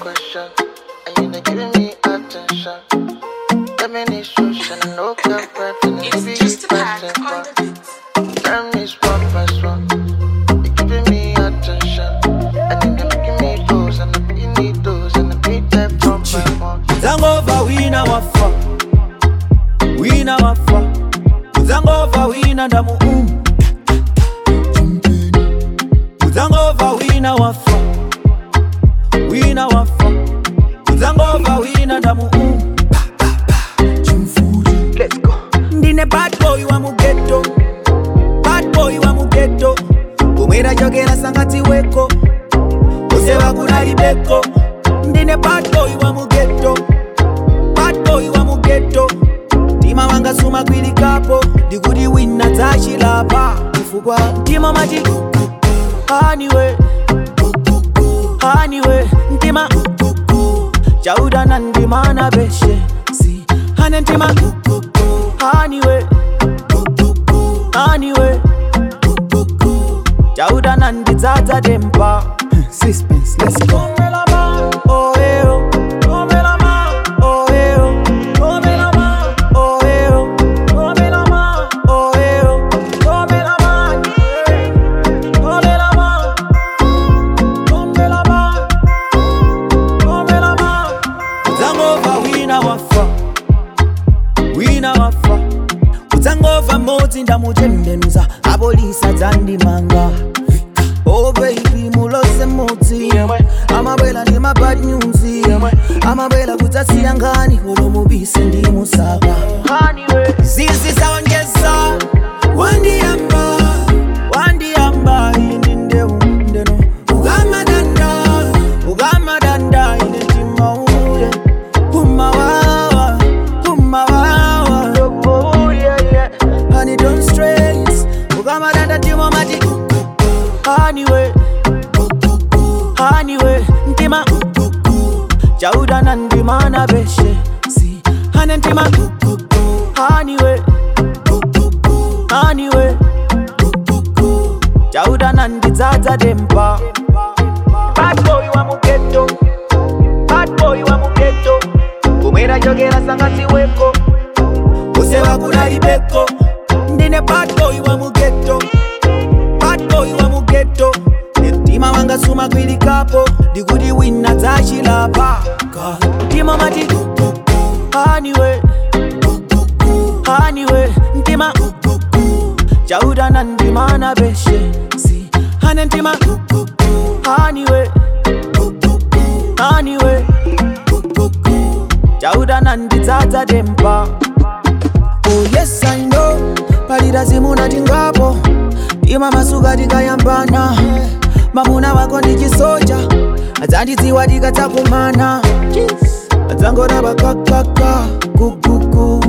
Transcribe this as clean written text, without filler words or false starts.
question, and you're not giving me attention. Let me need solution, I know can't breath, and it's just a question. Tell me it's 1 plus 1. You're giving me attention, and then you're making me lose, and I'm making me lose, and I beat that from my one. Zangova wina wafa, wina wafa. Zangova wina ndamu Zangova wina wafa, wina wafa. Zangova wina ndamu Let's go. Ndine bad boy wa mugeto, bad boy wa mugeto. Kumwera jogera sangati weko, usewa kuna libeko. Ndine bad boy wa mugeto, bad boy wa mugeto. Tima wanga suma kwili kapo, digudi wina tashi lapa. Ifugwa tima maji, anyway, anyway. Ntima, jauda nandima na beshe. Si, hanentima, anyway, anyway. Jauda nandi tata dempa. Suspense, let's go. Oh, eh, oh. Oh, eh, oh. Oh, eh, oh. Oh, eh, oh. Zangova wina wafa, wina wafa. Zangova moti ndamuchembenza, abolisa dzandimanga. Oh baby, mulose moti. Amabela ni my bad news. Amabela kutasi angani, olomubise ndi musaka. Zizi zaongeza, wandi amba ininde undeno. Ugama danda inetima uye. Umawawa. Oh yeah, yeah. Honey don't stress, ugama danda timo mati. Anyway, ntima jauda nandima na beshe. Si, hanentima, anyway, jauda nandi tata dempa. Bad boy wa mugeto, bad boy wa mugeto. Kumwera jogera sangati weko, usewa kuna libeko. Ndine bad boy wa mugeto, bad boy wa mugeto. Tima wanga suma kwili kapo, digudi wina tashi lapa. Tima mati, anyway, ntima jauda nandima na beshe. Si, hanentima, anyway, jauda nandi tata dempa. Oh yes I know, palida zimuna tingapo. Tima masuga tikayambana, mamuna wako ndichisoja. Azandiziwa tikatakumana, azangora bakakaka, kukuku.